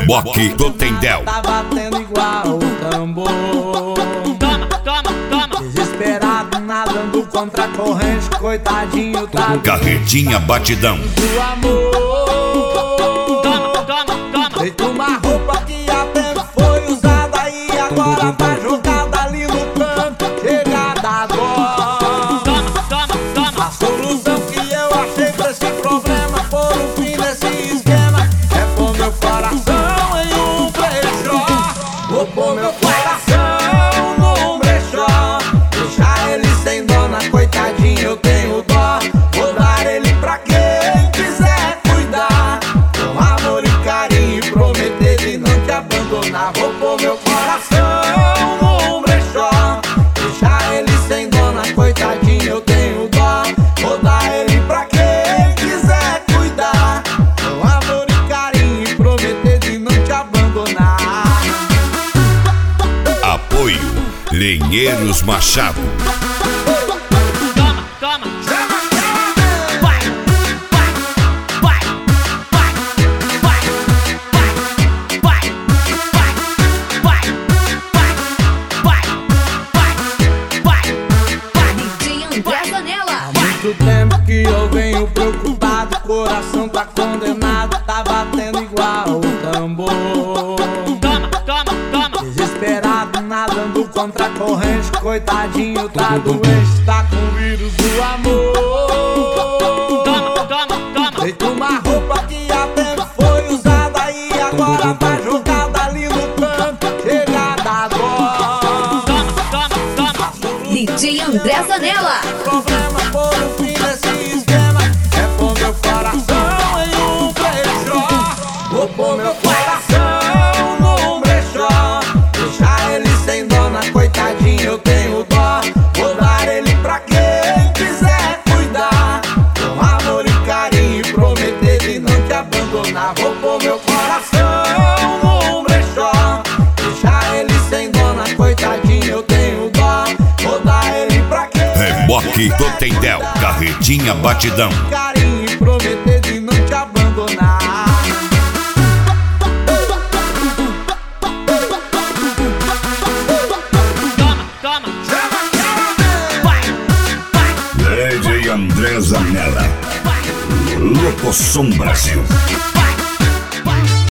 Reboque do Tendel. Tá batendo igual o tambor. Toma. Desesperado, nadando contra a corrente, coitadinho tá Carretinha batidão. do amor. Feito uma roupa que até foi usada e agora tá jogada ali no canto. Chegada agora. A solução que eu achei pra esse problema, por um fim nesse esquema, é pôr meu coração em um brechó. Vou pôr meu coração num brechó. Deixar ele sem dona, coitadinho, eu tenho dó. Vou dar ele pra quem quiser cuidar, com amor e carinho, e prometer de não te abandonar. Vou pôr meu coração num brechó. Deixar ele sem dona, coitadinho, eu tenho dó. Vou dar ele pra quem quiser cuidar, com amor e carinho, e prometer de não te abandonar. Apoio Lenheiros Machado. Há muito tempo que eu venho preocupado, coração tá condenado, tá batendo igual o tambor. Desesperado, nadando contra a corrente, coitadinho tá doente, tá com o vírus do amor. Feito uma roupa que até foi usada e agora tá jogada ali no canto. Chegada agora. DJ André Zanella. Problema por um fim nesse esquema, é pôr meu coração em um brechó. Vou pôr meu coração num brechó. Deixar ele sem dona, coitadinho, eu tenho dó. Vou dar ele pra quem quiser cuidar, com amor e carinho, e prometer de não te abandonar. Vou pôr meu coração num brechó. Deixar ele sem dona, coitadinho, eu tenho dó. Vou dar ele pra quem Reboque do Tendel. Carretinha batidão. carinho, e prometer de não te abandonar. DJ André Zanella. Locoção Brasil.